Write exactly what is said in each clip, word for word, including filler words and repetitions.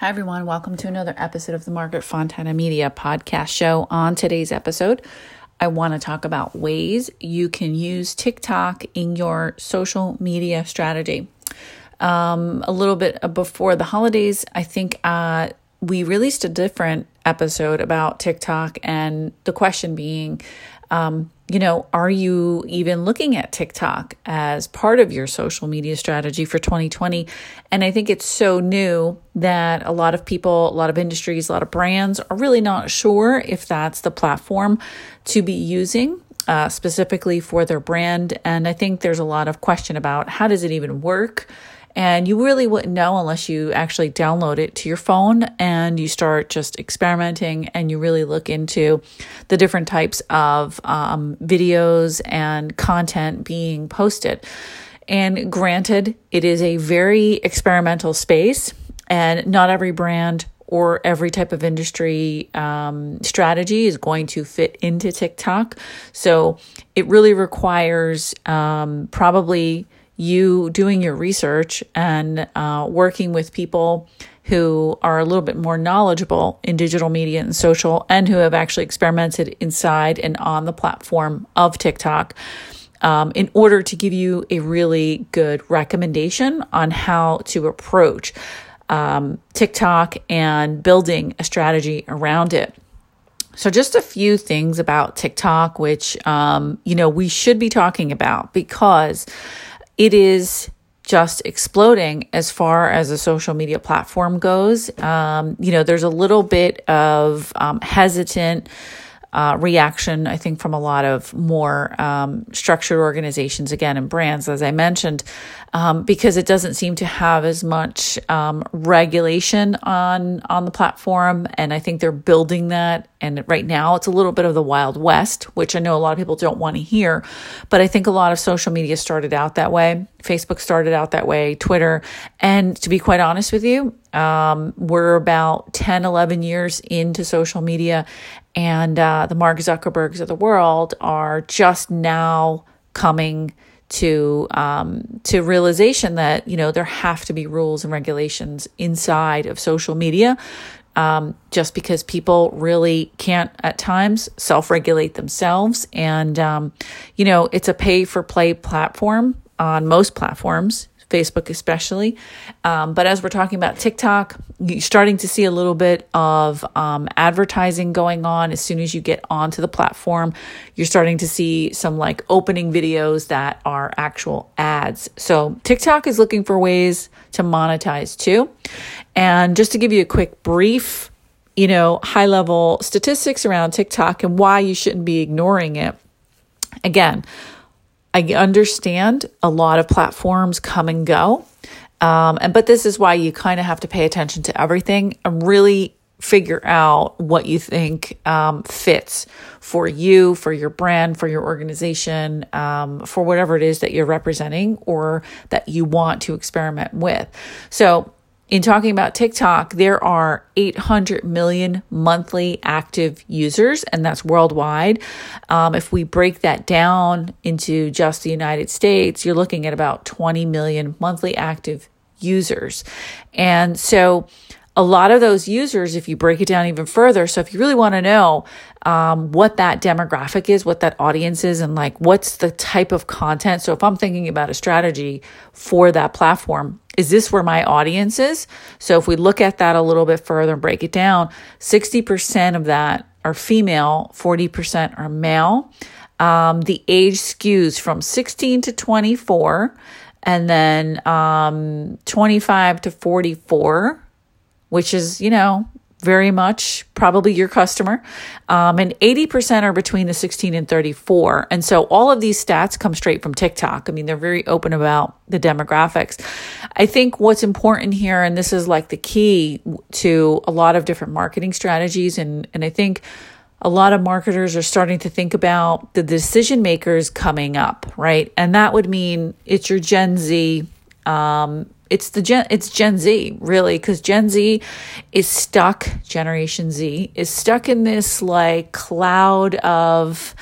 Hi, everyone. Welcome to another episode of the Margaret Fontana Media podcast show. On today's episode, I want to talk about ways you can use TikTok in your social media strategy. Um, a little bit before the holidays, I think uh, we released a different episode about TikTok, and the question being, um, you know, are you even looking at TikTok as part of your social media strategy for twenty twenty? And I think it's so new that a lot of people, a lot of industries, a lot of brands are really not sure if that's the platform to be using uh, specifically for their brand. And I think there's a lot of question about how does it even work? And you really wouldn't know unless you actually download it to your phone and you start just experimenting and you really look into the different types of um, videos and content being posted. And granted, it is a very experimental space, and not every brand or every type of industry um, strategy is going to fit into TikTok. So it really requires um, probably you doing your research and uh, working with people who are a little bit more knowledgeable in digital media and social, and who have actually experimented inside and on the platform of TikTok um, in order to give you a really good recommendation on how to approach um, TikTok and building a strategy around it. So just a few things about TikTok, which, um, you know, we should be talking about, because it is just exploding as far as a social media platform goes. Um, you know, there's a little bit of um, hesitant uh, reaction, I think, from a lot of more um, structured organizations, again, and brands, as I mentioned, um, because it doesn't seem to have as much um, regulation on on the platform. And I think they're building that. And right now it's a little bit of the Wild West, which I know a lot of people don't want to hear. But I think a lot of social media started out that way. Facebook started out that way, Twitter. And to be quite honest with you, um, we're about ten, eleven years into social media. And uh, the Mark Zuckerbergs of the world are just now coming to um, to realization that, you know, there have to be rules and regulations inside of social media, um, just because people really can't at times self-regulate themselves. And, um, you know, it's a pay-for-play platform on most platforms, Facebook especially. Um, but as we're talking about TikTok, you're starting to see a little bit of um, advertising going on. As soon as you get onto the platform, you're starting to see some like opening videos that are actual ads. So TikTok is looking for ways to monetize too. And just to give you a quick brief, you know, high level statistics around TikTok and why you shouldn't be ignoring it. Again, I understand a lot of platforms come and go, um, and but this is why you kind of have to pay attention to everything and really figure out what you think um, fits for you, for your brand, for your organization, um, for whatever it is that you're representing or that you want to experiment with. So in talking about TikTok, there are eight hundred million monthly active users, and that's worldwide. Um, if we break that down into just the United States, you're looking at about twenty million monthly active users. And so a lot of those users, if you break it down even further, so if you really want to know um, what that demographic is, what that audience is, and like what's the type of content. So if I'm thinking about a strategy for that platform, is this where my audience is? So if we look at that a little bit further and break it down, sixty percent of that are female, forty percent are male. Um, the age skews from sixteen to twenty-four, and then um, twenty-five to forty-four, which is, you know, very much probably your customer. Um, and eighty percent are between the sixteen and thirty-four. And so all of these stats come straight from TikTok. I mean, they're very open about the demographics. I think what's important here, and this is like the key to a lot of different marketing strategies, and, and I think a lot of marketers are starting to think about the decision makers coming up, right? And that would mean it's your Gen Z, um, It's the Gen, it's Gen Z, really, because Gen Z is stuck, Generation Z is stuck in this like cloud of,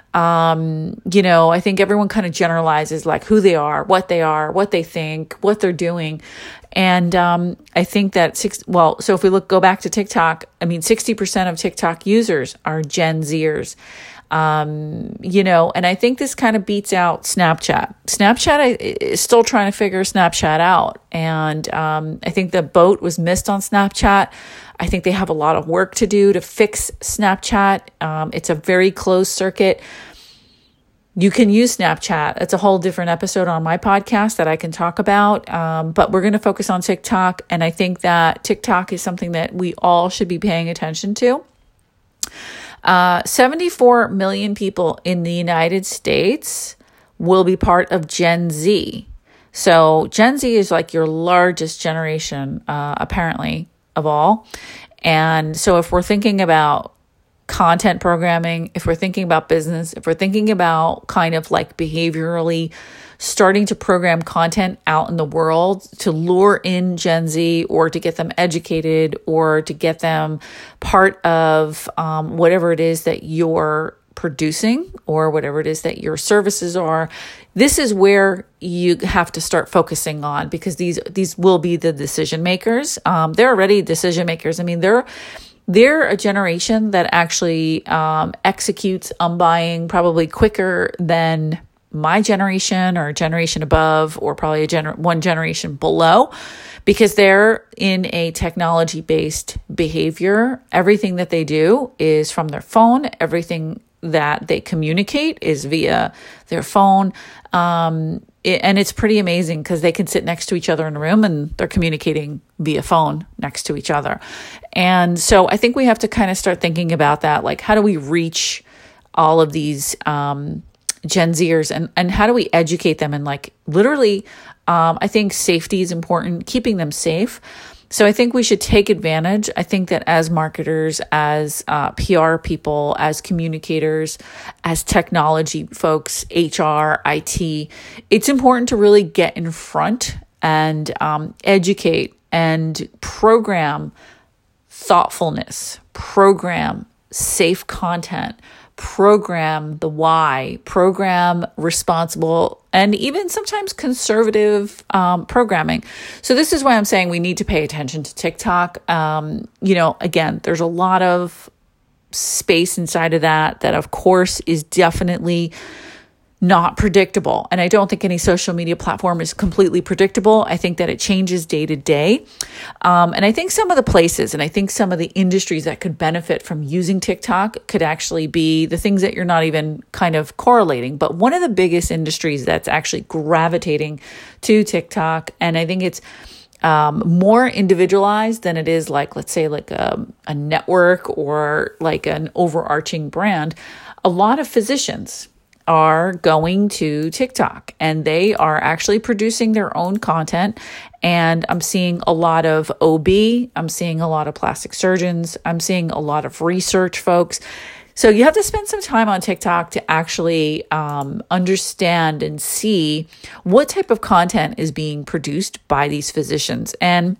um, you know, I think everyone kind of generalizes like who they are, what they are, what they think, what they're doing. And um, I think that six, well, so if we look, go back to TikTok, I mean, sixty percent of TikTok users are Gen Zers. Um, you know, and I think this kind of beats out Snapchat. Snapchat is still trying to figure Snapchat out. And um, I think the boat was missed on Snapchat. I think they have a lot of work to do to fix Snapchat. Um, it's a very closed circuit. You can use Snapchat. It's a whole different episode on my podcast that I can talk about. Um, but we're going to focus on TikTok. And I think that TikTok is something that we all should be paying attention to. Uh, seventy-four million people in the United States will be part of Gen Z. So Gen Z is like your largest generation, uh, apparently, of all. And so if we're thinking about content programming, if we're thinking about business, if we're thinking about kind of like behaviorally starting to program content out in the world to lure in Gen Z or to get them educated or to get them part of um, whatever it is that you're producing or whatever it is that your services are, this is where you have to start focusing on, because these these will be the decision makers. Um, they're already decision makers. I mean, they're They're a generation that actually um, executes on buying probably quicker than my generation or a generation above, or probably a gener- one generation below, because they're in a technology-based behavior. Everything that they do is from their phone. Everything that they communicate is via their phone. Um, it, and it's pretty amazing because they can sit next to each other in a room and they're communicating via phone next to each other. And so I think we have to kind of start thinking about that. Like, how do we reach all of these um, Gen Zers, and, and how do we educate them? And like literally, um, I think safety is important, keeping them safe. So I think we should take advantage. I think that as marketers, as uh, P R people, as communicators, as technology folks, H R, I T, it's important to really get in front and um, educate and program thoughtfulness, program safe content, program the why, program responsible, and even sometimes conservative um, programming. So this is why I'm saying we need to pay attention to TikTok. Um, you know, again, there's a lot of space inside of that, that of course is definitely not predictable. And I don't think any social media platform is completely predictable. I think that it changes day to day. Um, and I think some of the places and I think some of the industries that could benefit from using TikTok could actually be the things that you're not even kind of correlating. But one of the biggest industries that's actually gravitating to TikTok, and I think it's um, more individualized than it is like, let's say like a, a network or like an overarching brand, a lot of physicians are going to TikTok and they are actually producing their own content. And I'm seeing a lot of O B, I'm seeing a lot of plastic surgeons, I'm seeing a lot of research folks. So you have to spend some time on TikTok to actually um, understand and see what type of content is being produced by these physicians. And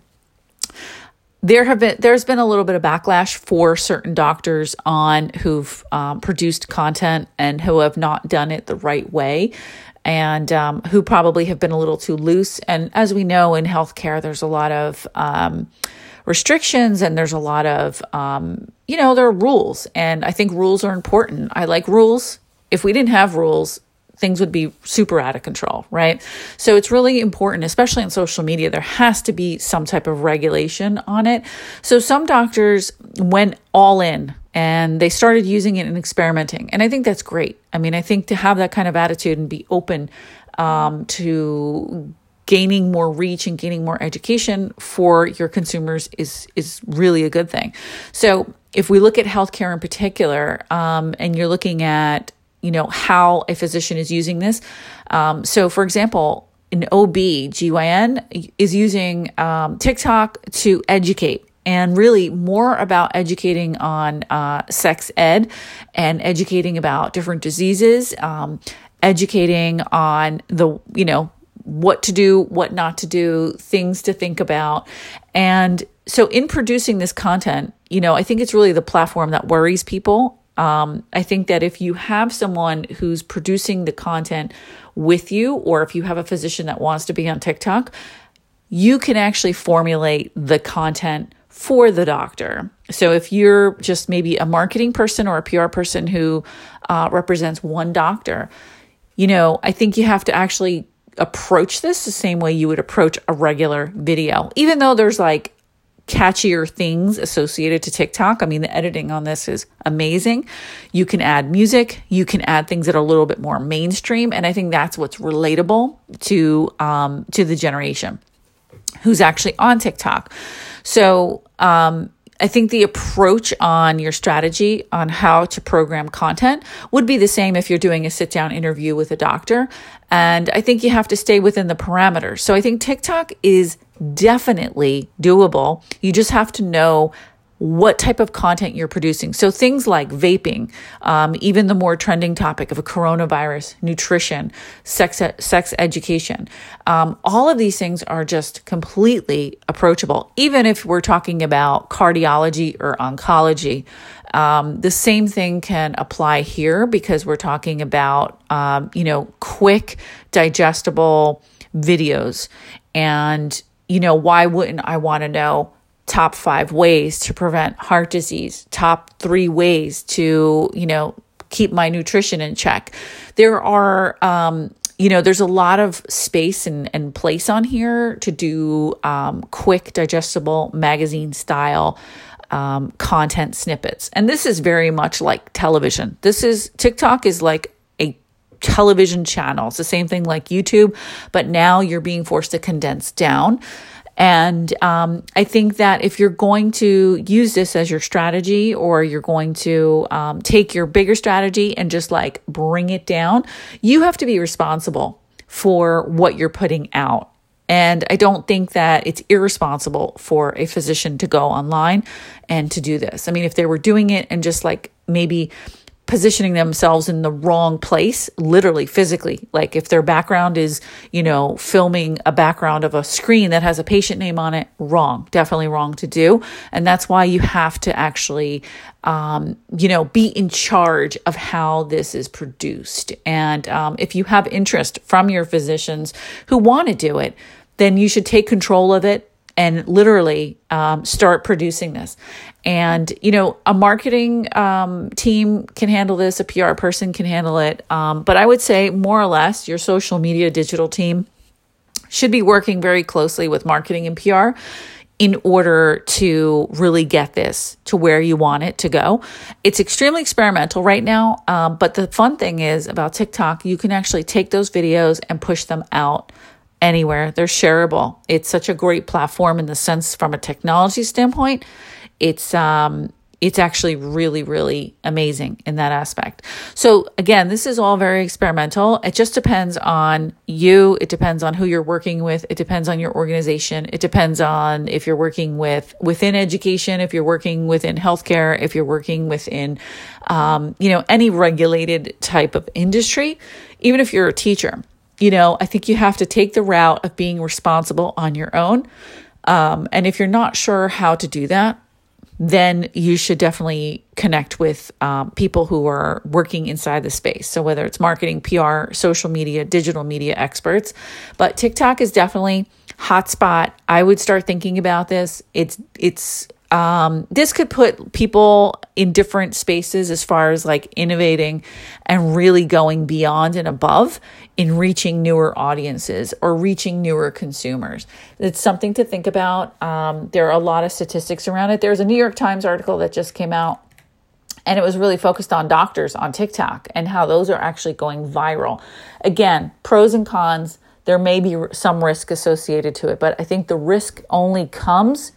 There have been, there's been a little bit of backlash for certain doctors on who've um, produced content and who have not done it the right way, and um, who probably have been a little too loose. And as we know in healthcare, there's a lot of um, restrictions and there's a lot of, um, you know, there are rules. And I think rules are important. I like rules. If we didn't have rules, things would be super out of control, right? So it's really important, especially on social media, there has to be some type of regulation on it. So some doctors went all in and they started using it and experimenting. And I think that's great. I mean, I think to have that kind of attitude and be open um, to gaining more reach and gaining more education for your consumers is, is really a good thing. So if we look at healthcare in particular, um, and you're looking at you know, how a physician is using this. Um, so for example, an O B G Y N is using um, TikTok to educate, and really more about educating on uh, sex ed and educating about different diseases, um, educating on the, you know, what to do, what not to do, things to think about. And so in producing this content, you know, I think it's really the platform that worries people. Um, I think that if you have someone who's producing the content with you, or if you have a physician that wants to be on TikTok, you can actually formulate the content for the doctor. So if you're just maybe a marketing person or a P R person who uh, represents one doctor, you know, I think you have to actually approach this the same way you would approach a regular video, even though there's like catchier things associated to TikTok. I mean, the editing on this is amazing. You can add music, you can add things that are a little bit more mainstream. And I think that's what's relatable to, um, to the generation who's actually on TikTok. So, um, I think the approach on your strategy on how to program content would be the same if you're doing a sit-down interview with a doctor. And I think you have to stay within the parameters. So I think TikTok is definitely doable. You just have to know what type of content you're producing. So things like vaping, um, even the more trending topic of a coronavirus, nutrition, sex, sex education, um, all of these things are just completely approachable. Even if we're talking about cardiology or oncology, um, the same thing can apply here because we're talking about, um, you know, quick, digestible videos. And, you know, why wouldn't I want to know top five ways to prevent heart disease, top three ways to, you know, keep my nutrition in check. There are, um, you know, there's a lot of space and, and place on here to do um, quick, digestible magazine style um, content snippets. And this is very much like television. This is, TikTok is like a television channel. It's the same thing like YouTube, but now you're being forced to condense down. And um, I think that if you're going to use this as your strategy, or you're going to um, take your bigger strategy and just like bring it down, you have to be responsible for what you're putting out. And I don't think that it's irresponsible for a physician to go online and to do this. I mean, if they were doing it and just like maybe positioning themselves in the wrong place, literally, physically. Like if their background is, you know, filming a background of a screen that has a patient name on it, wrong, definitely wrong to do. And that's why you have to actually, um, you know, be in charge of how this is produced. And um, if you have interest from your physicians who want to do it, then you should take control of it and literally um, start producing this. And, you know, a marketing um, team can handle this, a P R person can handle it. Um, but I would say more or less your social media digital team should be working very closely with marketing and P R in order to really get this to where you want it to go. It's extremely experimental right now. Um, but the fun thing is about TikTok, you can actually take those videos and push them out anywhere. They're shareable. It's such a great platform in the sense from a technology standpoint. It's um it's actually really, really amazing in that aspect. So again, this is all very experimental. It just depends on you. It depends on who you're working with. It depends on your organization. It depends on if you're working with within education, if you're working within healthcare, if you're working within um, you know, any regulated type of industry, even if you're a teacher. You know, I think you have to take the route of being responsible on your own. Um, and if you're not sure how to do that, then you should definitely connect with um, people who are working inside the space. So whether it's marketing, P R, social media, digital media experts. But TikTok is definitely hotspot. I would start thinking about this. It's, it's, Um, this could put people in different spaces as far as like innovating and really going beyond and above in reaching newer audiences or reaching newer consumers. It's something to think about. Um, there are a lot of statistics around it. There's a New York Times article that just came out, and it was really focused on doctors on TikTok and how those are actually going viral. Again, pros and cons. There may be some risk associated to it, but I think the risk only comes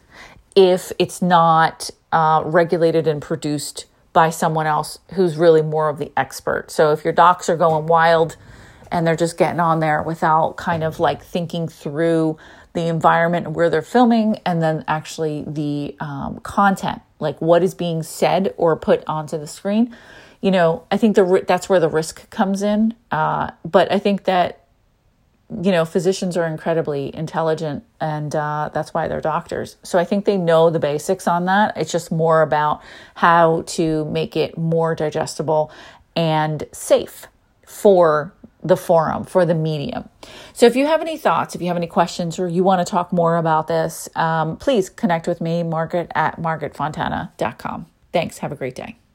if it's not uh, regulated and produced by someone else who's really more of the expert. So if your docs are going wild and they're just getting on there without kind of like thinking through the environment where they're filming and then actually the um, content, like what is being said or put onto the screen, you know, I think the that's where the risk comes in. Uh, but I think that you know, physicians are incredibly intelligent, and uh, that's why they're doctors. So I think they know the basics on that. It's just more about how to make it more digestible and safe for the forum, for the medium. So if you have any thoughts, if you have any questions, or you want to talk more about this, um, please connect with me, Margaret at margaret fontana dot com. Thanks. Have a great day.